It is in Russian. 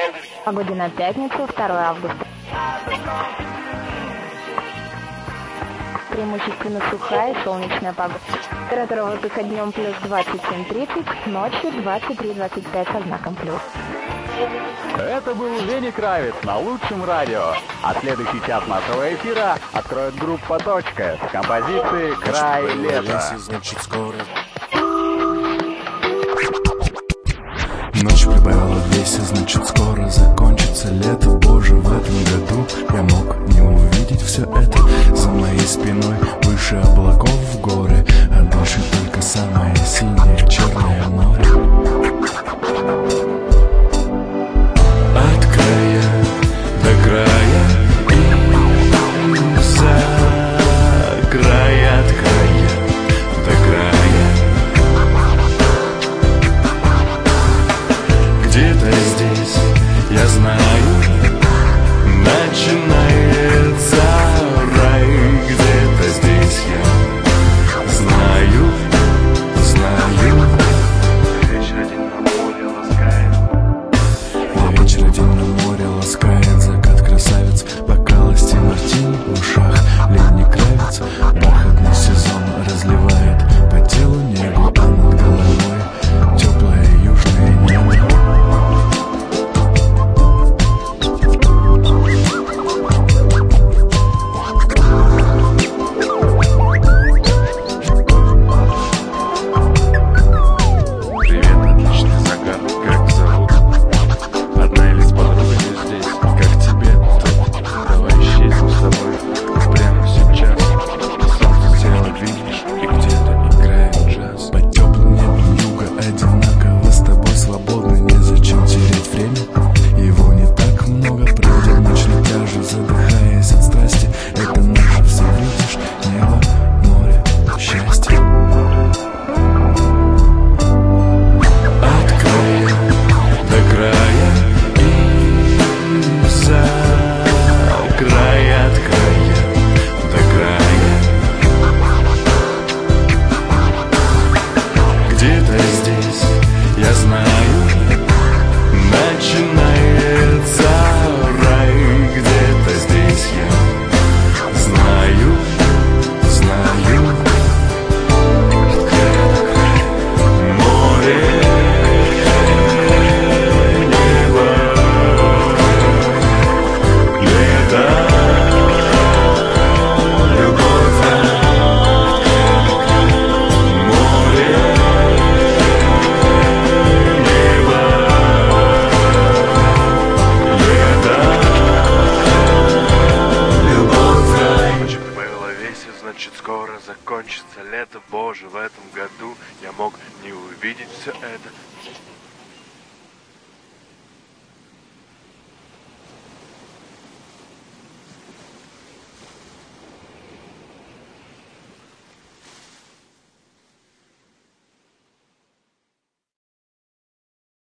Погода на пятницу, 2 августа. Преимущественно сухая и солнечная погода. Температура воздуха днем плюс 27-30, ночью 23-25 со знаком плюс. Это был Вени Кравец на лучшем радио. А следующий час нашего эфира откроет группа «Точка» с композицией «Край лета». Ночь прибавила в весе, значит скоро закончится лето. Боже, в этом году я мог не увидеть все это. За моей спиной выше облаков в горы, а дальше только самое синее черное море. От края до края и за края, от края до края. Где-то здесь, я знаю, начинается рай. Где-то здесь я знаю. Вечер один на море ласкает. Да, вечер один на море ласкает. Закат красавец, бокалости мартини в ушах. Летний кравец, бархатный сезон разливает по телу небо, а над головой теплое южное небо. Закончится лето, Боже, в этом году я мог не увидеть все это.